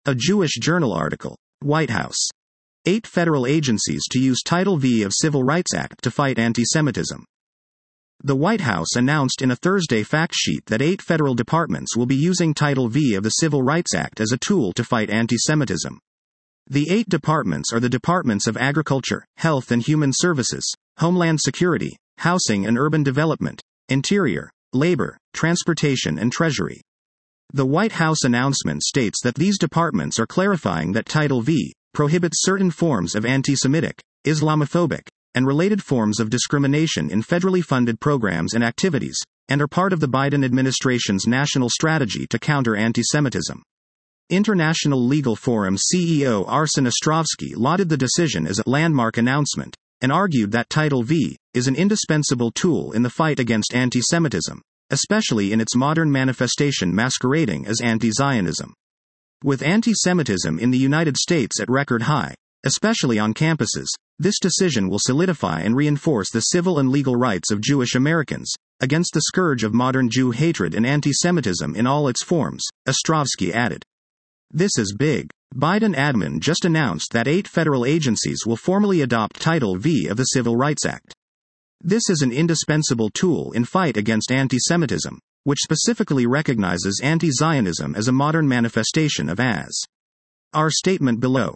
A Jewish Journal article. White House. 8 federal agencies to use Title V of Civil Rights Act to fight anti-Semitism. The White House announced in a Thursday fact sheet that 8 federal departments will be using Title V of the Civil Rights Act as a tool to fight anti-Semitism. The 8 departments are the Departments of Agriculture, Health and Human Services, Homeland Security, Housing and Urban Development, Interior, Labor, Transportation and Treasury. The White House announcement states that these departments are clarifying that Title V prohibits certain forms of anti-Semitic, Islamophobic, and related forms of discrimination in federally funded programs and activities, and are part of the Biden administration's national strategy to counter anti-Semitism. International Legal Forum CEO Arsen Ostrovsky lauded the decision as a landmark announcement, and argued that Title V is an indispensable tool in the fight against anti-Semitism, especially in its modern manifestation masquerading as anti-Zionism. With anti-Semitism in the United States at record high, especially on campuses, this decision will solidify and reinforce the civil and legal rights of Jewish Americans against the scourge of modern Jew hatred and anti-Semitism in all its forms, Ostrovsky added. This is big. Biden admin just announced that 8 federal agencies will formally adopt Title V of the Civil Rights Act. This is an indispensable tool in fight against anti-Semitism, which specifically recognizes anti-Zionism as a modern manifestation of as. Our statement below.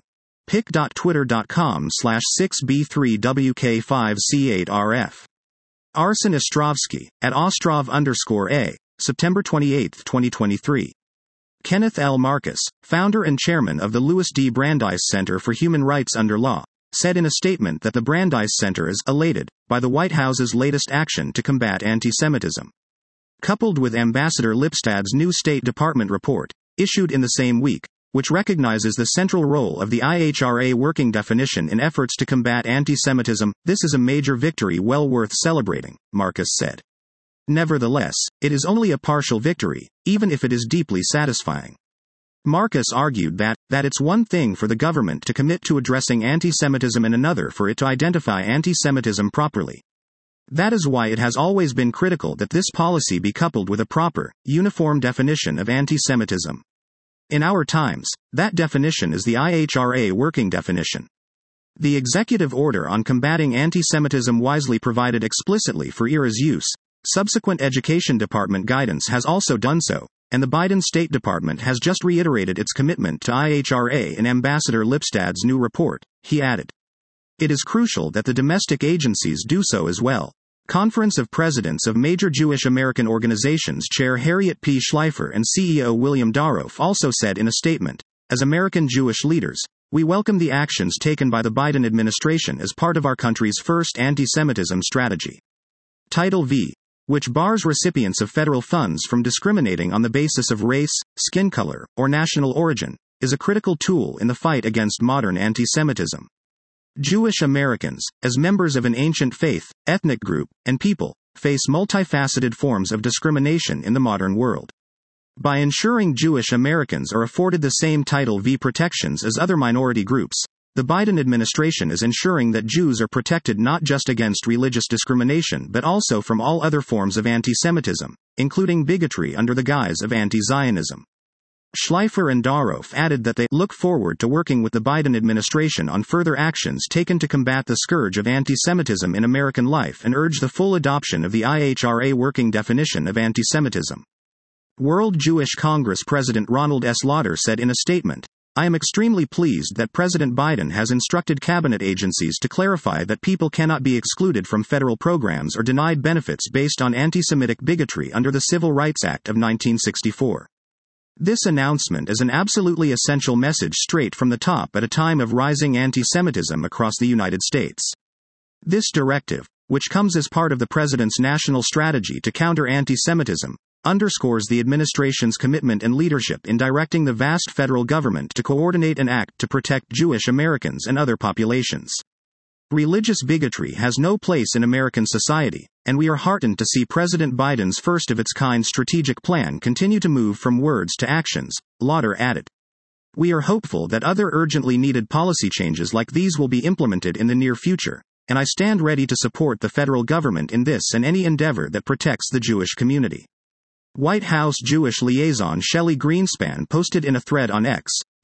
pic.twitter.com/6b3wk5c8rf. Arsen Ostrovsky, at Ostrov_A, September 28, 2023. Kenneth L. Marcus, founder and chairman of the Louis D. Brandeis Center for Human Rights Under Law, said in a statement that the Brandeis Center is elated by the White House's latest action to combat anti-Semitism. Coupled with Ambassador Lipstad's new State Department report, issued in the same week, which recognizes the central role of the IHRA working definition in efforts to combat anti-Semitism, this is a major victory well worth celebrating, Marcus said. Nevertheless, it is only a partial victory, even if it is deeply satisfying. Marcus argued that it's one thing for the government to commit to addressing anti-Semitism and another for it to identify anti-Semitism properly. That is why it has always been critical that this policy be coupled with a proper, uniform definition of anti-Semitism. In our times, that definition is the IHRA working definition. The executive order on combating anti-Semitism wisely provided explicitly for IHRA's use. Subsequent Education Department guidance has also done so, and the Biden State Department has just reiterated its commitment to IHRA in Ambassador Lipstad's new report, he added. It is crucial that the domestic agencies do so as well. Conference of Presidents of Major Jewish American Organizations Chair Harriet P. Schleifer and CEO William Daroff also said in a statement, as American Jewish leaders, we welcome the actions taken by the Biden administration as part of our country's first anti-Semitism strategy. Title V, which bars recipients of federal funds from discriminating on the basis of race, skin color, or national origin, is a critical tool in the fight against modern anti-Semitism. Jewish Americans, as members of an ancient faith, ethnic group, and people, face multifaceted forms of discrimination in the modern world. By ensuring Jewish Americans are afforded the same Title V protections as other minority groups, the Biden administration is ensuring that Jews are protected not just against religious discrimination but also from all other forms of anti-Semitism, including bigotry under the guise of anti-Zionism. Schleifer and Daroff added that they look forward to working with the Biden administration on further actions taken to combat the scourge of anti-Semitism in American life and urge the full adoption of the IHRA working definition of anti-Semitism. World Jewish Congress President Ronald S. Lauder said in a statement, I am extremely pleased that President Biden has instructed cabinet agencies to clarify that people cannot be excluded from federal programs or denied benefits based on anti-Semitic bigotry under the Civil Rights Act of 1964. This announcement is an absolutely essential message straight from the top at a time of rising anti-Semitism across the United States. This directive, which comes as part of the president's national strategy to counter anti-Semitism, underscores the administration's commitment and leadership in directing the vast federal government to coordinate and act to protect Jewish Americans and other populations. Religious bigotry has no place in American society, and we are heartened to see President Biden's first-of-its-kind strategic plan continue to move from words to actions, Lauder added. We are hopeful that other urgently needed policy changes like these will be implemented in the near future, and I stand ready to support the federal government in this and any endeavor that protects the Jewish community. White House Jewish liaison Shelley Greenspan posted in a thread on X,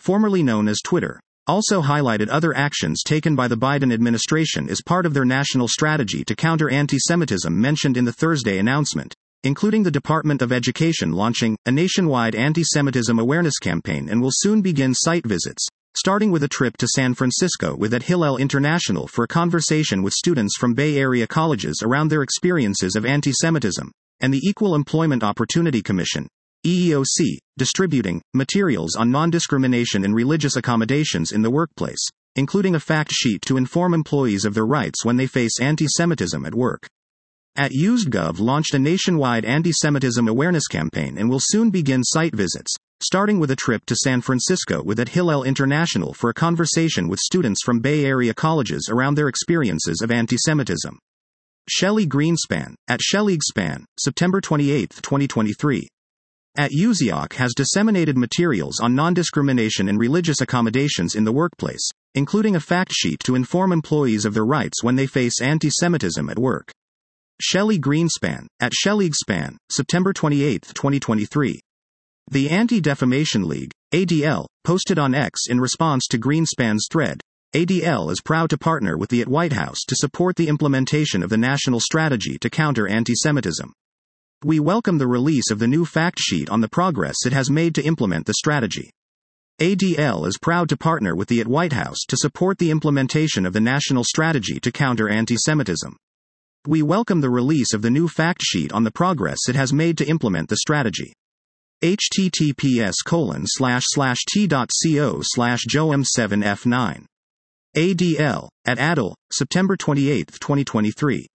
formerly known as Twitter, also highlighted other actions taken by the Biden administration as part of their national strategy to counter anti-Semitism mentioned in the Thursday announcement, including the Department of Education launching a nationwide anti-Semitism awareness campaign and will soon begin site visits, starting with a trip to San Francisco with at Hillel International for a conversation with students from Bay Area colleges around their experiences of anti-Semitism, and the Equal Employment Opportunity Commission, EEOC, distributing materials on non-discrimination in religious accommodations in the workplace, including a fact sheet to inform employees of their rights when they face anti-Semitism at work. @UsedGov launched a nationwide anti-Semitism awareness campaign and will soon begin site visits, starting with a trip to San Francisco with at Hillel International for a conversation with students from Bay Area colleges around their experiences of anti-Semitism. Shelley Greenspan, @ShelleyGspan, September 28, 2023. @USIOC has disseminated materials on non-discrimination in religious accommodations in the workplace, including a fact sheet to inform employees of their rights when they face anti-Semitism at work. Shelley Greenspan, @ShelleyGspan, September 28, 2023. The Anti-Defamation League, ADL, posted on X in response to Greenspan's thread. ADL is proud to partner with the White House to support the implementation of the national strategy to counter anti-Semitism. We welcome the release of the new fact sheet on the progress it has made to implement the strategy. ADL is proud to partner with the White House to support the implementation of the national strategy to counter anti-Semitism. We welcome the release of the new fact sheet on the progress it has made to implement the strategy. https://t.co/joem7f9. ADL, @ADL, September 28, 2023.